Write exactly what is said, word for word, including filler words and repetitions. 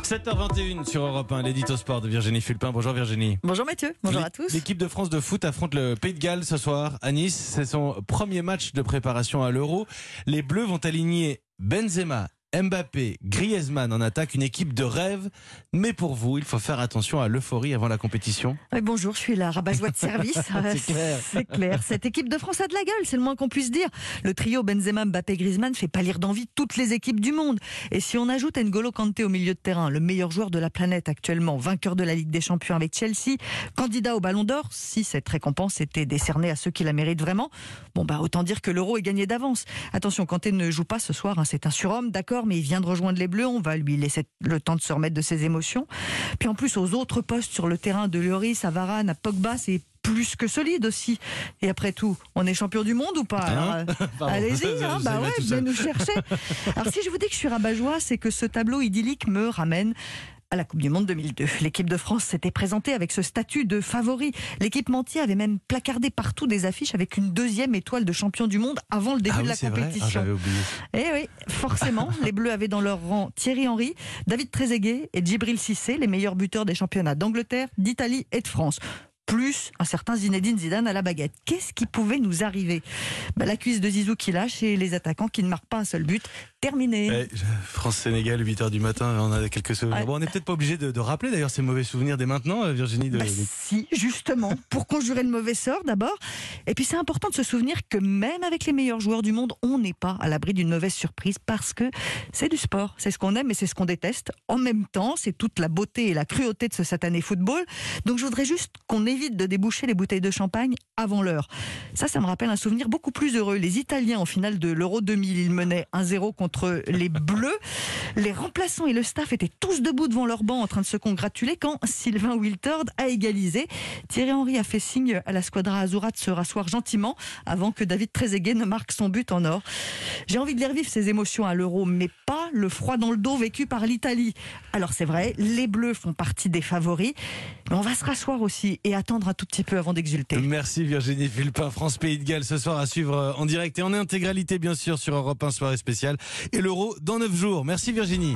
sept heures vingt et une sur Europe un, l'édito sport de Virginie Fulpin. Bonjour Virginie. Bonjour Mathieu, bonjour à tous. L'équipe de France de foot affronte le Pays de Galles ce soir à Nice. C'est son premier match de préparation à l'Euro. Les Bleus vont aligner Benzema, Mbappé, Griezmann en attaque, une équipe de rêve. Mais pour vous, il faut faire attention à l'euphorie avant la compétition. Oui, bonjour, je suis la rabat-joie de service. C'est clair. C'est clair. Cette équipe de France a de la gueule, c'est le moins qu'on puisse dire. Le trio Benzema, Mbappé, Griezmann fait pâlir d'envie toutes les équipes du monde. Et si on ajoute N'Golo Kanté au milieu de terrain, le meilleur joueur de la planète actuellement, vainqueur de la Ligue des Champions avec Chelsea, candidat au Ballon d'Or, si cette récompense était décernée à ceux qui la méritent vraiment, bon bah autant dire que l'Euro est gagné d'avance. Attention, Kanté ne joue pas ce soir, hein, c'est un surhomme, d'accord, mais il vient de rejoindre les Bleus, on va lui laisser le temps de se remettre de ses émotions. Puis en plus, aux autres postes sur le terrain, de Lloris à Varane à Pogba, c'est plus que solide aussi. Et après tout, on est champion du monde ou pas? Alors, Hein euh, allez-y, hein, bah ouais, venez nous chercher. Alors si je vous dis que je suis rabat-joie, c'est que ce tableau idyllique me ramène à la Coupe du Monde deux mille deux. L'équipe de France s'était présentée avec ce statut de favori. L'équipementier avait même placardé partout des affiches avec une deuxième étoile de champion du monde avant le début Ah de oui, la c'est vrai. Ah, compétition. j'avais oublié. Eh oui, forcément, les Bleus avaient dans leur rang Thierry Henry, David Trezeguet et Djibril Cissé, les meilleurs buteurs des championnats d'Angleterre, d'Italie et de France. Plus un certain Zinedine Zidane à la baguette. Qu'est-ce qui pouvait nous arriver? bah, La cuisse de Zizou qui lâche et les attaquants qui ne marquent pas un seul but. Terminé. Eh, France-Sénégal, huit heures du matin, on a quelques souvenirs. Ouais. Bon, on n'est peut-être pas obligé de, de rappeler d'ailleurs ces mauvais souvenirs dès maintenant, euh, Virginie. De, Bah, de- si, justement, pour conjurer le mauvais sort d'abord. Et puis c'est important de se souvenir que même avec les meilleurs joueurs du monde, on n'est pas à l'abri d'une mauvaise surprise parce que c'est du sport. C'est ce qu'on aime et c'est ce qu'on déteste. En même temps, c'est toute la beauté et la cruauté de ce satané football. Donc je voudrais juste qu'on évite de déboucher les bouteilles de champagne avant l'heure. Ça, ça me rappelle un souvenir beaucoup plus heureux. Les Italiens, en finale de l'Euro deux mille, ils menaient un zéro contre les Bleus. Les remplaçants et le staff étaient tous debout devant leur banc en train de se congratuler quand Sylvain Wiltord a égalisé. Thierry Henry a fait signe à la squadra Azzurra de se rasseoir gentiment avant que David Trezeguet ne marque son but en or. J'ai envie de les revivre ces émotions à l'Euro, mais pas le froid dans le dos vécu par l'Italie. Alors c'est vrai, les Bleus font partie des favoris, mais on va se rasseoir aussi et attendre un tout petit peu avant d'exulter. Merci Virginie Fulpin. France-Pays de Galles ce soir à suivre en direct et en intégralité bien sûr sur Europe un soirée spéciale et l'Euro dans neuf jours. Merci Virginie.